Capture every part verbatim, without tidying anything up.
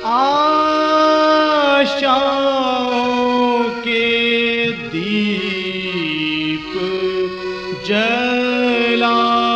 आशाओं के दीप जला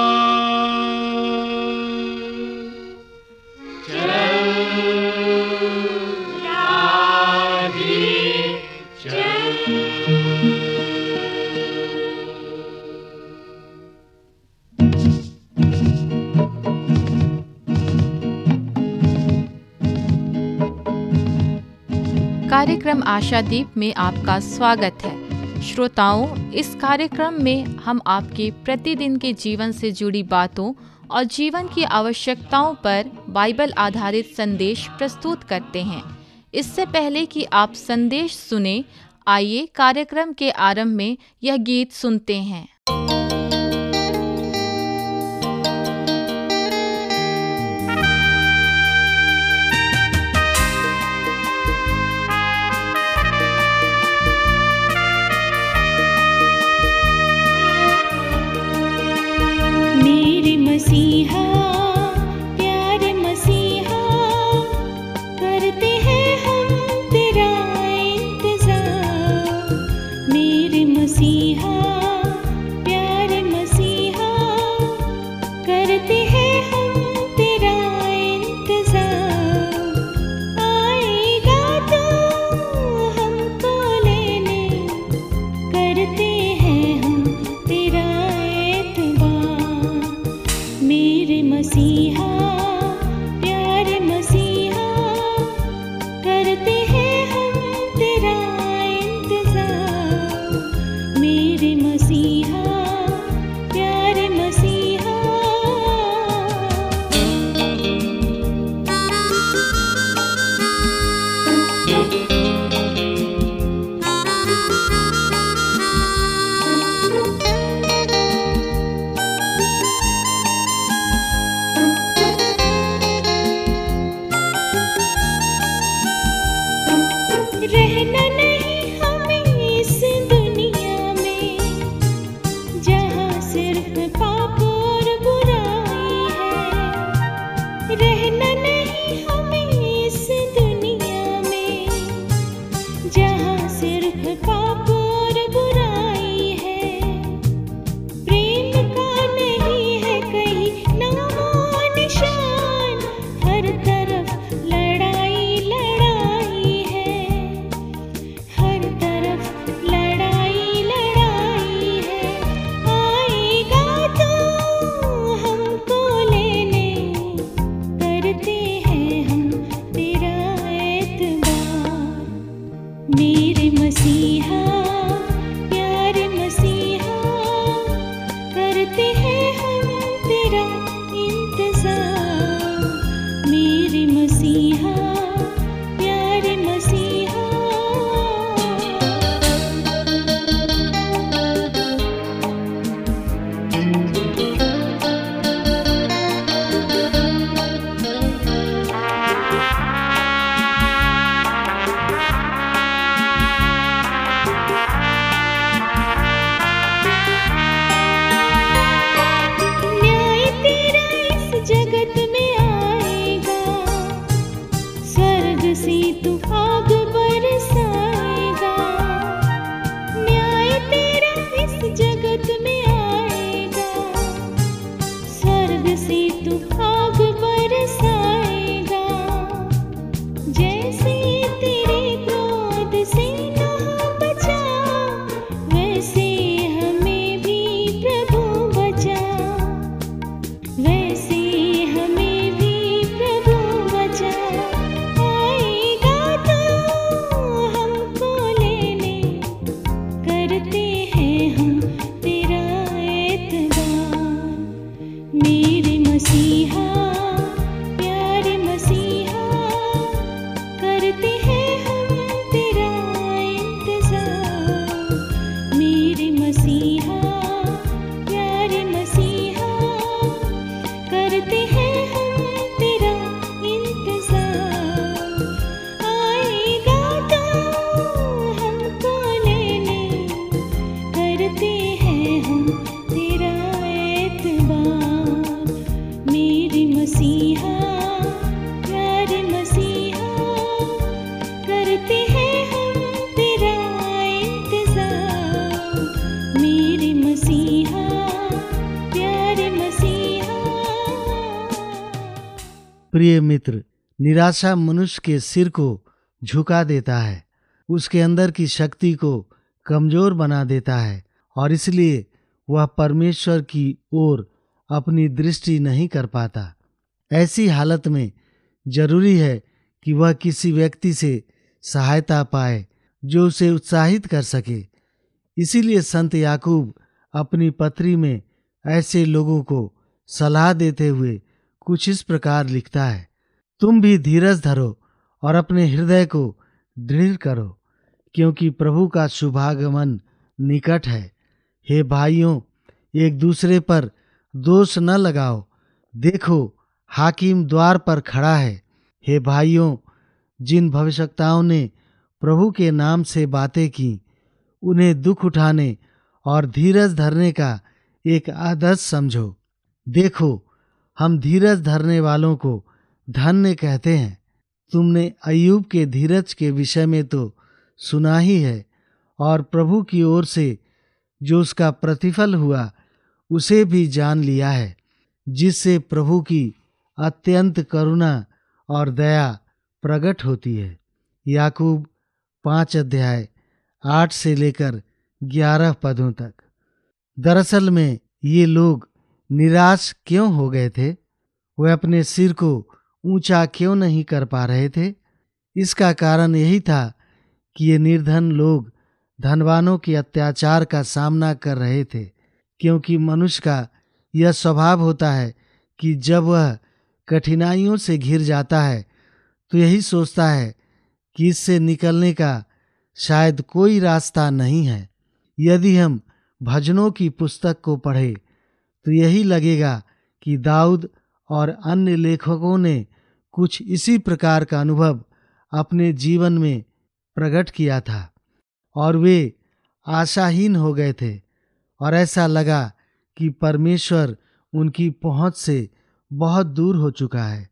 कार्यक्रम आशादीप में आपका स्वागत है। श्रोताओं, इस कार्यक्रम में हम आपके प्रतिदिन के जीवन से जुड़ी बातों और जीवन की आवश्यकताओं पर बाइबल आधारित संदेश प्रस्तुत करते हैं। इससे पहले कि आप संदेश सुने, आइए कार्यक्रम के आरंभ में यह गीत सुनते हैं। मसीहा प्यारे मसीहा, करते हैं हम तेरा इंतज़ार। मेरे मसीहा प्यारे मसीहा, करते हैं हम तेरा इंतज़ार। आएगा तो हमको लेने, करते हैं हम तेरा मेरे मसीहा प्यारे मसीहा, करते हैं हम तेरा इंतज़ार। मेरे मसीहा प्यारे मसीहा। रहना नहीं हमें इस दुनिया में, जहाँ सिर्फ पाप और बुराई है। रहना नहीं हमें इस दुनिया में, जहाँ सिर्फ पाप और बुराई है। प्रेम का नहीं है कहीं नामो निशान, हर तरफ लड़ाई लड़ाई है। हर तरफ लड़ाई लड़ाई है। आएगा तो हमको लेने, करते हैं हम तेरा एतबार। मेरे मसीहा प्यारे मसीहा, करते हैं हम तेरा इंतज़ार। मेरे मसीहा प्यारे मसीहा। न्याय तेरा इस जगत में आएगा, स्वर्ग से तू आग बरसाएगा। न्याय तेरा इस जगत में आएगा, स्वर्ग से तू आग बरसाएगा। जैसे तेरे क्रोध से नूह बचा, वैसे हमें भी प्रभु बचा। वैसे हमें भी प्रभु बचा। आएगा तो प्रिय मित्र, निराशा मनुष्य के सिर को झुका देता है, उसके अंदर की शक्ति को कमजोर बना देता है और इसलिए वह परमेश्वर की ओर अपनी दृष्टि नहीं कर पाता। ऐसी हालत में जरूरी है कि वह किसी व्यक्ति से सहायता पाए जो उसे उत्साहित कर सके। इसीलिए संत याकूब अपनी पत्री में ऐसे लोगों को सलाह देते हुए कुछ इस प्रकार लिखता है, तुम भी धीरज धरो और अपने हृदय को दृढ़ करो, क्योंकि प्रभु का शुभागमन निकट है। हे भाइयों, एक दूसरे पर दोष न लगाओ, देखो हाकिम द्वार पर खड़ा है। हे भाइयों, जिन भविष्यवक्ताओं ने प्रभु के नाम से बातें की, उन्हें दुख उठाने और धीरज धरने का एक आदर्श समझो। देखो, हम धीरज धरने वालों को धन्य कहते हैं। तुमने अय्यूब के धीरज के विषय में तो सुना ही है, और प्रभु की ओर से जो उसका प्रतिफल हुआ उसे भी जान लिया है, जिससे प्रभु की अत्यंत करुणा और दया प्रकट होती है। याकूब पांच अध्याय आठ से लेकर ग्यारह पदों तक। दरअसल में ये लोग निराश क्यों हो गए थे? वे अपने सिर को ऊंचा क्यों नहीं कर पा रहे थे? इसका कारण यही था कि ये निर्धन लोग धनवानों के अत्याचार का सामना कर रहे थे, क्योंकि मनुष्य का यह स्वभाव होता है कि जब वह कठिनाइयों से घिर जाता है तो यही सोचता है कि इससे निकलने का शायद कोई रास्ता नहीं है। यदि हम भजनों की पुस्तक को पढ़ें तो यही लगेगा कि दाऊद और अन्य लेखकों ने कुछ इसी प्रकार का अनुभव अपने जीवन में प्रकट किया था और वे आशाहीन हो गए थे और ऐसा लगा कि परमेश्वर उनकी पहुंच से बहुत दूर हो चुका है।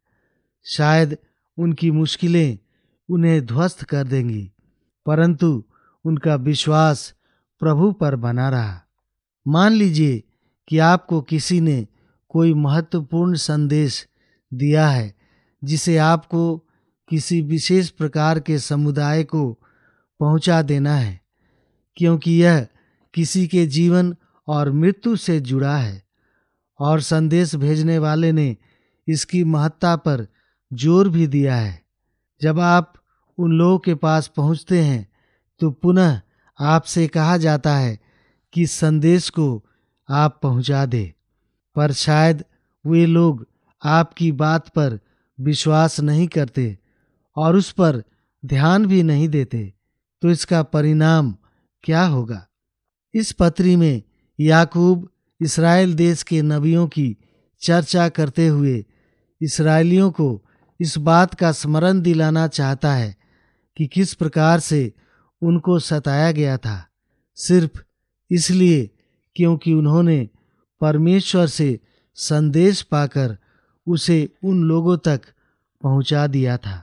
शायद उनकी मुश्किलें उन्हें ध्वस्त कर देंगी, परंतु उनका विश्वास प्रभु पर बना रहा। मान लीजिए कि आपको किसी ने कोई महत्वपूर्ण संदेश दिया है जिसे आपको किसी विशेष प्रकार के समुदाय को पहुंचा देना है, क्योंकि यह किसी के जीवन और मृत्यु से जुड़ा है, और संदेश भेजने वाले ने इसकी महत्ता पर जोर भी दिया है। जब आप उन लोगों के पास पहुंचते हैं तो पुनः आपसे कहा जाता है कि संदेश को आप पहुंचा दे, पर शायद वे लोग आपकी बात पर विश्वास नहीं करते और उस पर ध्यान भी नहीं देते, तो इसका परिणाम क्या होगा? इस पत्री में याकूब इस्राएल देश के नबियों की चर्चा करते हुए इस्राएलियों को इस बात का स्मरण दिलाना चाहता है कि किस प्रकार से उनको सताया गया था, सिर्फ इसलिए क्योंकि उन्होंने परमेश्वर से संदेश पाकर उसे उन लोगों तक पहुंचा दिया था।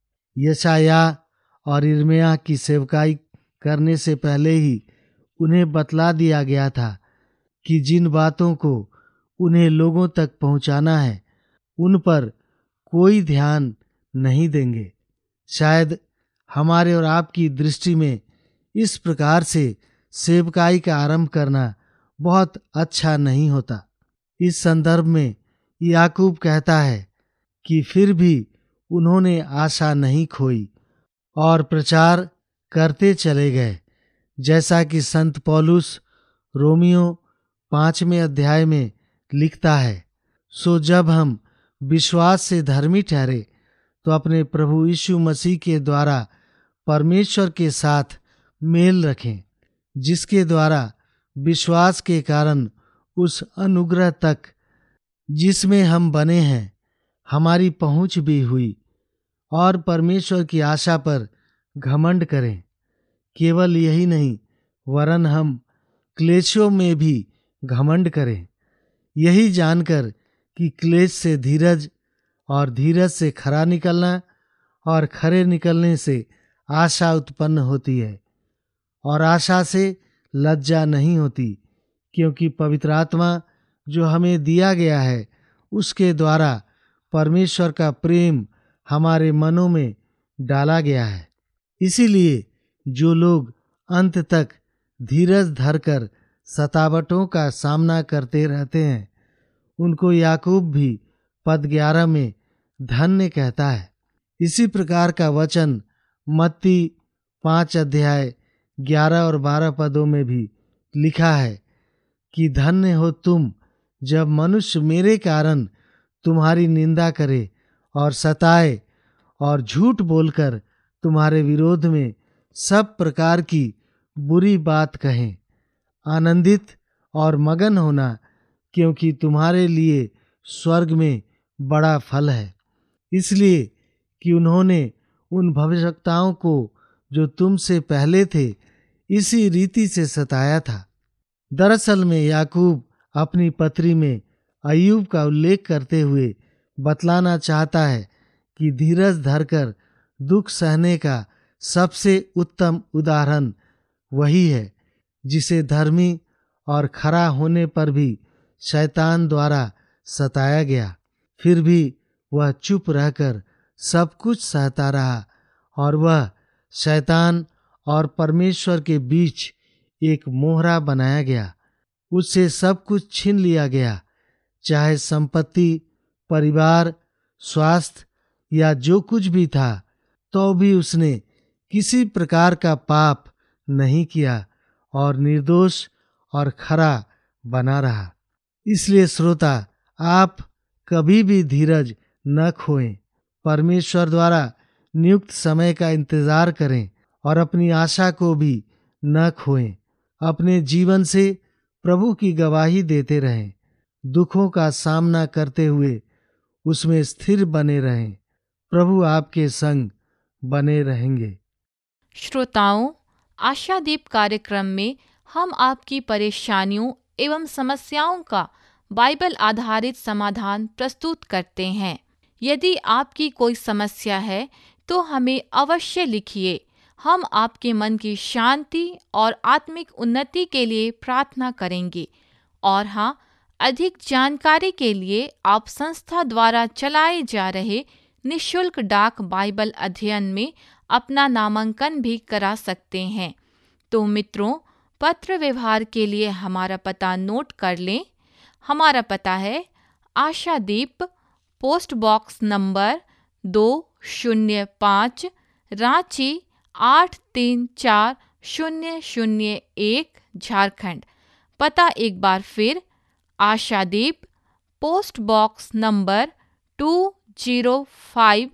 यशायाह और यिर्मयाह की सेवकाई करने से पहले ही उन्हें बतला दिया गया था कि जिन बातों को उन्हें लोगों तक पहुंचाना है उन पर कोई ध्यान नहीं देंगे। शायद हमारे और आपकी दृष्टि में इस प्रकार से सेवकाई का आरंभ करना बहुत अच्छा नहीं होता। इस संदर्भ में याकूब कहता है कि फिर भी उन्होंने आशा नहीं खोई और प्रचार करते चले गए, जैसा कि संत पौलुस रोमियो पांचवें अध्याय में लिखता है, सो जब हम विश्वास से धर्मी ठहरे तो अपने प्रभु यीशु मसीह के द्वारा परमेश्वर के साथ मेल रखें, जिसके द्वारा विश्वास के कारण उस अनुग्रह तक जिसमें हम बने हैं हमारी पहुंच भी हुई, और परमेश्वर की आशा पर घमंड करें। केवल यही नहीं, वरन हम क्लेशों में भी घमंड करें, यही जानकर कि क्लेश से धीरज और धीरज से खरा निकलना और खरे निकलने से आशा उत्पन्न होती है, और आशा से लज्जा नहीं होती, क्योंकि पवित्र आत्मा जो हमें दिया गया है उसके द्वारा परमेश्वर का प्रेम हमारे मनों में डाला गया है। इसीलिए जो लोग अंत तक धीरज धरकर सतावटों का सामना करते रहते हैं, उनको याकूब भी पद ग्यारह में धन्य कहता है। इसी प्रकार का वचन मत्ती पांच अध्याय ग्यारह और बारह पदों में भी लिखा है कि धन्य हो तुम जब मनुष्य मेरे कारण तुम्हारी निंदा करे और सताए और झूठ बोलकर तुम्हारे विरोध में सब प्रकार की बुरी बात कहें। आनंदित और मगन होना, क्योंकि तुम्हारे लिए स्वर्ग में बड़ा फल है, इसलिए कि उन्होंने उन भविष्यवक्ताओं को जो तुमसे पहले थे इसी रीति से सताया था। दरअसल में याकूब अपनी पत्री में अय्यूब का उल्लेख करते हुए बतलाना चाहता है कि धीरज धरकर दुख सहने का सबसे उत्तम उदाहरण वही है जिसे धर्मी और खरा होने पर भी शैतान द्वारा सताया गया, फिर भी वह चुप रहकर सब कुछ सहता रहा और वह शैतान और परमेश्वर के बीच एक मोहरा बनाया गया। उससे सब कुछ छीन लिया गया, चाहे संपत्ति, परिवार, स्वास्थ्य या जो कुछ भी था, तो भी उसने किसी प्रकार का पाप नहीं किया और निर्दोष और खरा बना रहा। इसलिए श्रोता, आप कभी भी धीरज न खोएं। परमेश्वर द्वारा नियुक्त समय का इंतजार करें और अपनी आशा को भी न खोएं। अपने जीवन से प्रभु की गवाही देते रहें। दुखों का सामना करते हुए उसमें स्थिर बने रहें। प्रभु आपके संग बने रहेंगे। श्रोताओं, आशादीप कार्यक्रम में हम आपकी परेशानियों एवं समस्याओं का बाइबल आधारित समाधान प्रस्तुत करते हैं। यदि आपकी कोई समस्या है तो हमें अवश्य लिखिए। हम आपके मन की शांति और आत्मिक उन्नति के लिए प्रार्थना करेंगे। और हाँ, अधिक जानकारी के लिए आप संस्था द्वारा चलाए जा रहे निःशुल्क डाक बाइबल अध्ययन में अपना नामांकन भी करा सकते हैं। तो मित्रों, पत्र व्यवहार के लिए हमारा पता नोट कर लें। हमारा पता है आशादीप, पोस्ट बॉक्स नंबर दो शून्य पाँच, रांची आठ तीन चार शून्य शून्य एक, झारखंड। पता एक बार फिर, Ashadeep, post box number two zero five,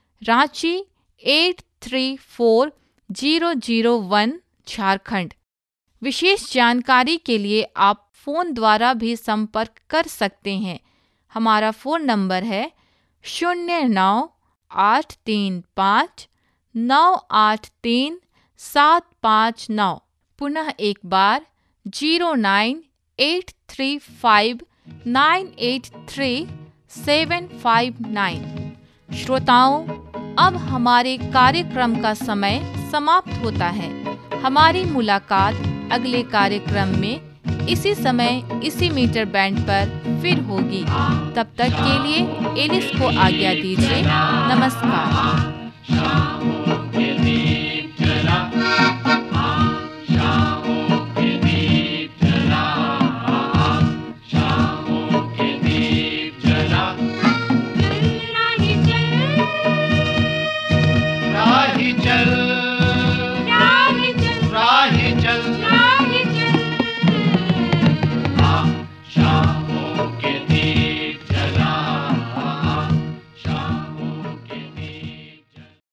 Ranchi eight three four zero zero one, Jharkhand. विशेष जानकारी के लिए आप फ़ोन द्वारा भी संपर्क कर सकते हैं। हमारा फ़ोन नंबर है शून्य नौ आठ तीन पाँच नौ आठ तीन सात पाँच नौ। पुनः एक बार zero nine eight three five nine eight three seven five nine. श्रोताओं, अब हमारे कार्यक्रम का समय समाप्त होता है। हमारी मुलाकात अगले कार्यक्रम में इसी समय इसी मीटर बैंड पर फिर होगी। तब तक के लिए एलिस को आज्ञा दीजिए। नमस्कार।